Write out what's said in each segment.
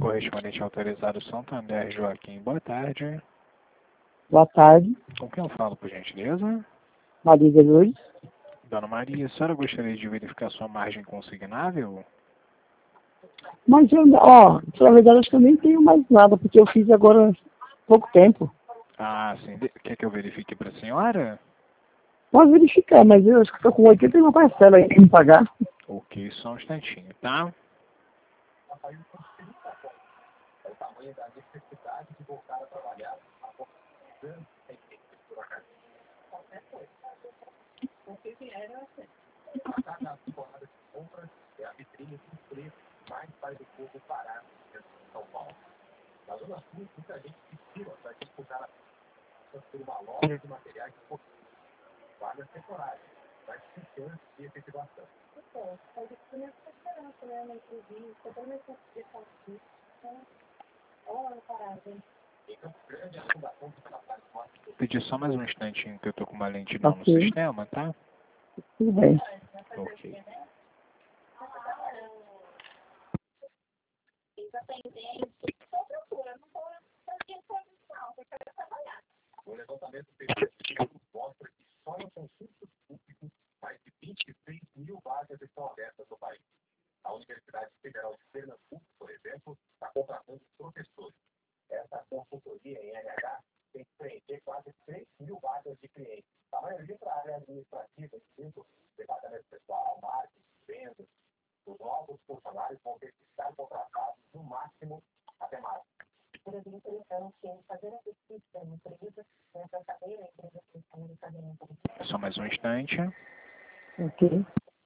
correspondente autorizado Santander Joaquim, boa tarde. Boa tarde, Com quem eu falo, por gentileza? Maria de Lourdes. Dona Maria, a senhora gostaria de verificar sua margem consignável? Mas eu, na verdade, acho que eu nem tenho mais nada, porque eu fiz agora há pouco tempo. Ah, sim. Quer que eu verifique para a senhora? Pode verificar, mas eu acho que estou com 81 parcela aí para me pagar. Ok, só um instantinho, tá? Pedir só mais um instantinho que eu tô com uma lentidão no Ok, sistema, tá? tudo bem. Ok. Só mais um instante. Ok,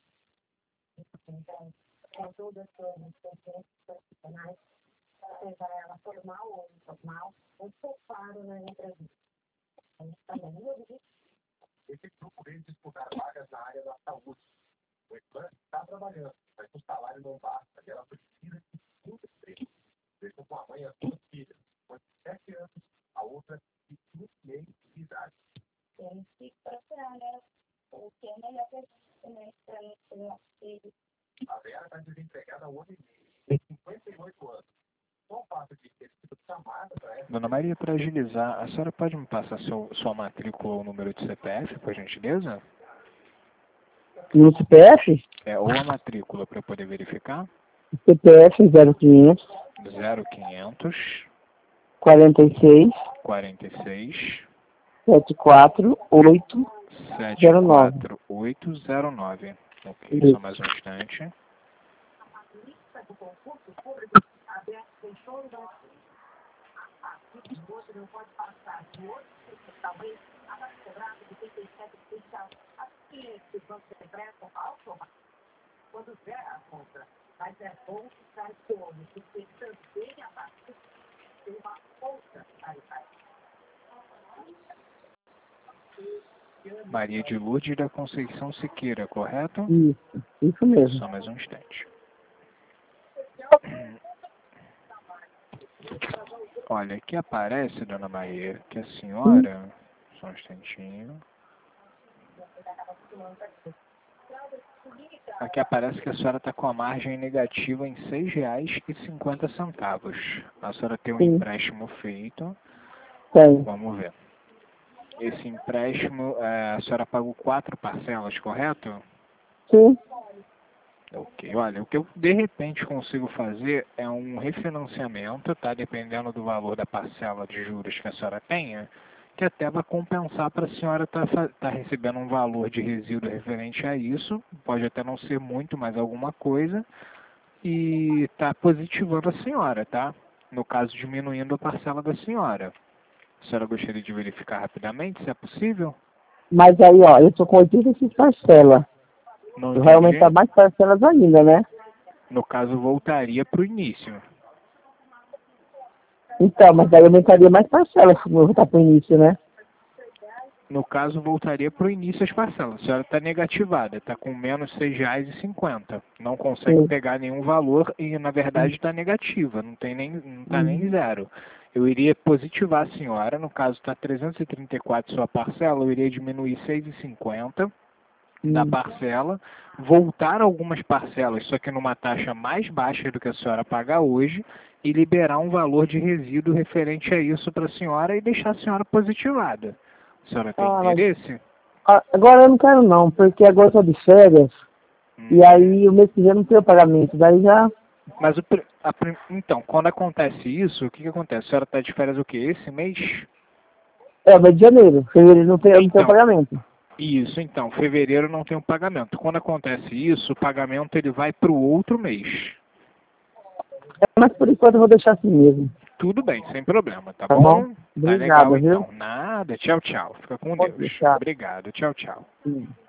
Dona Maria, para agilizar, a senhora pode me passar sua matrícula ou número de CPF, por gentileza? no CPF, Ou a matrícula para eu poder verificar? CPF 0500 0500 46 46 74809. 74809. Ok, só mais um instante. Maria de Lourdes da Conceição Siqueira, correto? Isso mesmo. Só mais um instante. Olha, aqui aparece, Dona Maria, que a senhora... Só um instantinho. Aqui aparece que a senhora está com a margem negativa em R$ 6,50. A senhora tem um Sim, empréstimo feito. tem. Vamos ver. Esse empréstimo, a senhora pagou 4 parcelas, correto? Sim, Ok, olha, o que eu de repente consigo fazer é um refinanciamento, tá? Dependendo do valor da parcela de juros que a senhora tenha, que até vai compensar para a senhora tá recebendo um valor de resíduo referente a isso, pode até não ser muito, mas alguma coisa, e tá positivando a senhora, tá? No caso, diminuindo a parcela da senhora. A senhora gostaria de verificar rapidamente, se é possível? mas aí, eu tô com 86 parcelas. Não Eu vou aumentar entendi. mais parcelas ainda, né? No caso, voltaria para o início. Então, mas aí eu aumentaria mais parcelas se eu voltar pro início, né? No caso, voltaria para o início as parcelas. A senhora está negativada, está com menos R$ 6,50. Não consegue Sim. pegar nenhum valor e, na verdade, está negativa, não está nem zero. Eu iria positivar a senhora, no caso está 334 sua parcela, eu iria diminuir 6,50. da parcela, voltar algumas parcelas, só que numa taxa mais baixa do que a senhora paga hoje, e liberar um valor de resíduo referente a isso para a senhora e deixar a senhora positivada. A senhora tem interesse? Agora eu não quero não, porque agora eu tô de férias, e aí o mês que vem não tem o pagamento, daí já... Mas então, quando acontece isso, o que acontece? A senhora está de férias o quê? Esse mês? Mês de janeiro, fevereiro não tem o pagamento. Isso, então, fevereiro não tem o pagamento. Quando acontece isso, o pagamento ele vai para o outro mês. Mas por enquanto eu vou deixar assim mesmo. Tudo bem, sem problema, tá Tá bom? Obrigado, Tá legal, viu? então. Nada, tchau, tchau. Fica com Pode Deus. deixar. Obrigado, tchau, tchau. Sim.